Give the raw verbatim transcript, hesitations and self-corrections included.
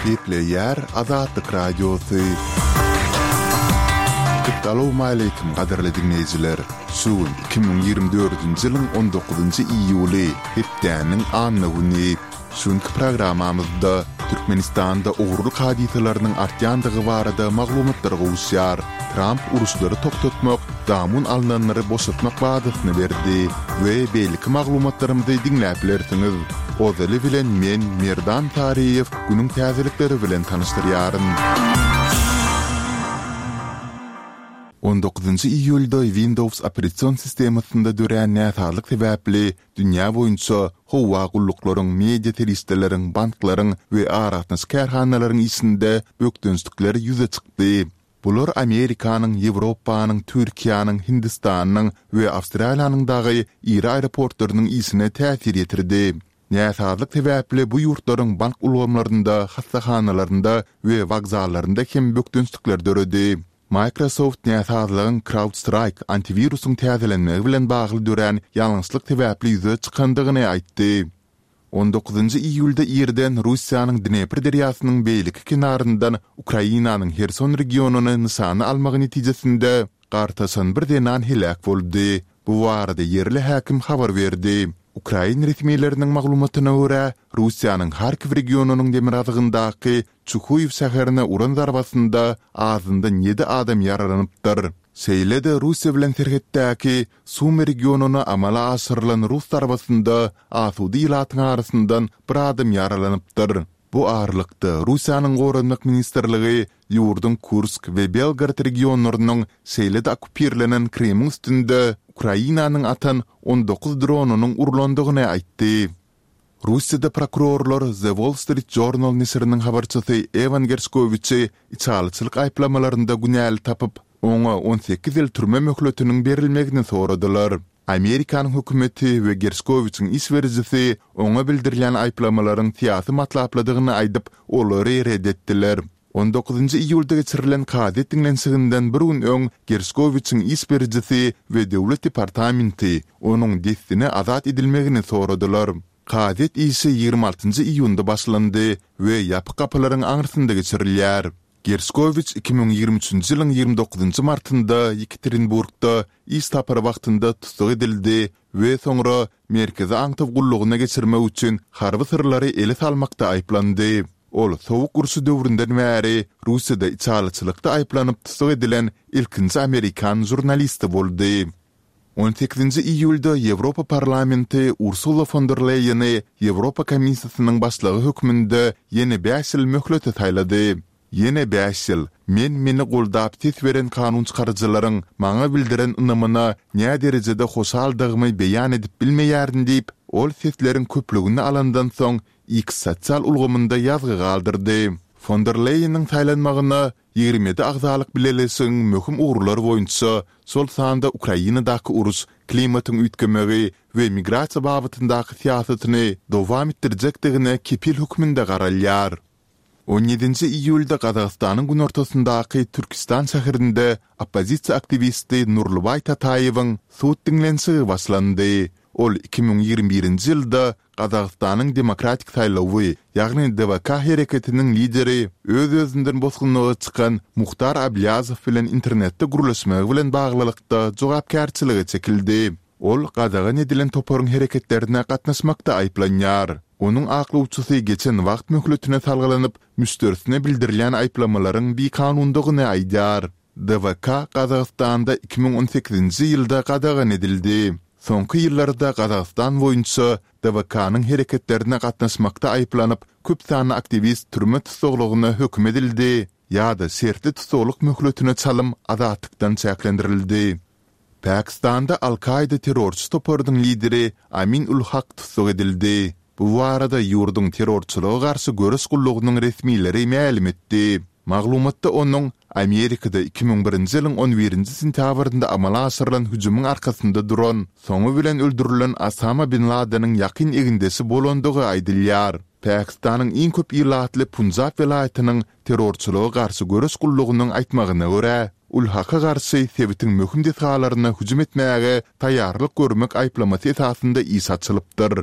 Kepler Azadlık Radyosu. Assalamu alaykum qadarly dinleyijiler. Şuun iki bin ýygrimi dördünji ýylyň on dokuzunji iýuly hepdäniň anny güni. Şuňky programamyzda Türkmenistanda ogruluk hadisalarynyň artýandygy barada maglumatlar gowuşýar. Trump uruşlary toktatmak, damun alnanlary boşaltmak wadasyny berdi we belki maglumatlarymyzy dinläp bilersiňiz. Ozely bilen men Merdan Tariýew günüň täzelikleri bilen tanyşdyrýaryn. on dokuzunji iýulda Windows operasiýon sistemasynda dören näsarlyk sebäpli dünýä boýunça howa gulluklaryň, media teröristleriň, banklaryň we aratnaş kärhanalaryň içinde bökdünslikleri ýüze çykdy. Bular Amerikanyň, Ýewropanyň, Türkiýanyň, Hindistanyň we Awstraliýanyň dagy iri aeroportlarynyň isine täsir ýetirdi. Näsarlyk sebäpli bu ýurtlaryň bank ulgamlarynda, hastaxanalarynda we wagzallarynda hem bökdünslikler döredi. Microsoft näsarlygyň CrowdStrike antivirusyň täzelenmegi bilen bagly dören ýalňyçlyk sebäpli ýüze çykandygyny aýtdy. on dokuzunji iýulda ýerden Russiýanyň Dnepr derýasynyň beýleki kenaryndan Ukrainanyň Herson regionuny nysany almagy netijesinde gartaşan bir denan helak boldy. Bu barada ýerli häkim habar berdi. Ukraina resmiýetleriniň maglumatyna görä, Russiýanyň Harkiv regionunyň demirazygyndaky Çukuýew şäherine uran zarbasynda azyndan ýedi adam ýaralanypdyr. Seýlede Russiýa bilen serhetdäki Sumy regionuny amala aşyrylan Rus zarbasynda Asudy ýylatyň arasyndan bir adam ýaralanypdyr. Bu arlykda Russiýanyň Gorunmak ministrligi ýurdun Kursk we Belgrad regionlarynyň seýlede okupirlenen Kreml üstünde Ukrainanyň atan on dokuz dronunyň urulandygyny aýtdy. Russiýada prokurorlar The Wall Street Journal nesiriniň habarçysy Evan Gershkovic'i içalçylyk aýplamalarynda günäli tapyp, oňa on sekiz ýyl türme möhletiniň berilmegini soradylar. Amerikanyň hökümeti we Gershkovic'iň isberjisi oňa bildirilýän aýplamalaryň syýasy matlapladygyny aýdyp, olary reddetdiler. on dokuzunji iýulda geçirilen kadet dinlensiginden bir gün öň Gershkovic'iň isberjisi we döwlet departamenti onuň destini azat edilmegini soradylar. Kadet ise ýygrimi altynjy iýunda başlandy we ýapyk kapylaryň aňyrtynda geçirilýär. Gershkovich iki bin ýygrimi üçünji ýylyň ýygrimi dokuzunjy martynda Yekaterinburgda is tapary wagtynda tutsak edildi we soňra merkezi aňtyp gullugyna geçirmek üçin harby sırlary ele salmakda aýplandy. Ol sowuk urşy döwründen bäri Russiýada içalçylykda aýplanyp tutsak edilen ilkinji Amerikan jurnalisti boldy. on sekizinji iýulda Ýewropa parlamenti Ursula von der Leyen'i Ýewropa komissiýasynyň başlygy hökmünde ýene beş ýyl möhlete taýlady. Ýene beş ýyl men meni goldap tet beren kanun çykarjylaryň maňa bildiren ynamyna näme derejede hoşaldygymy beýan edip bilmeýärdim diýip, ol setleriň köpligini alandan soň X sosial ulgamynda ýazgy galdyrdy. Von der Leyen'iň taýlanmagyna ýygrimi yedi agzalyk bilelesiň möhüm ugrulary boýunça sol sanda Ukrainadaky uruş, klimatyň üýtgemegi we migrasiýa babyndaky siýasatyny dowam etdirjekdigine kepil hökmünde garalýar. on ýedinji iýulda Gazagystanyň gün ortasyndaky Türkistan şäherinde oppozisiýa aktivisti Nurlubay Tataýewiň suwt dinlensigi başlandy. Ol iki bin ýygrimi birinji ýylda Gazagystanyň demokratik saýlawy, ýagny D V K hereketiniň lideri öz-özünden bosgunlyga çykan Muhtar Ablyazov bilen internetde gurulşmagy bilen baglylykda jogapkärçiligi çekildi. Ol Gazagan edilen toparyň hereketlerine gatnaşmakda aýplanýar. Onuň aklawçysy geçen wagt möhletine salgylanyp, müstersine bildirilýän aýplamalaryň bir kanundygyny aýdýar. D V K Gazagystanda iki bin on sekizinji ýylda gadagan edildi. Soňky ýyllarda Gazagstan boýunça D V K'nyň hereketlerine gatnaşmakda aýplanyp, köp sanly aktivist türme tutsaklygyna hökm edildi ýa-da sertli tutsaklyk möhletine çalym azatlıkdan çäklendirildi. Pakistanda Al-Qaida terrorçy toparynyň lideri Amin ul Haq tutsak edildi. Bu barada ýurdun terrorçylyga garşy görüş gullugynyň resmiýleri ma'lum etdi. Maglumatda onuň Amerikada iki bin birinji ýylyň on birinji sentýabrynda amala aşyrylan hüjümyň arkasynda duran, soňu bilen öldürilen Osama bin Laden'in ýakyn egindesi bolandygy aýdylýar. Pakistanyň iň köp ýylatly Punjab welaýatynyň terrorçylyga garşy görüş gullugynyň aýtmagyna görä, ul haka garşy sebitin möhüm detalaryna hüjüm etmäge taýýarlyk görmek aýplamasy esasynda is açylypdyr.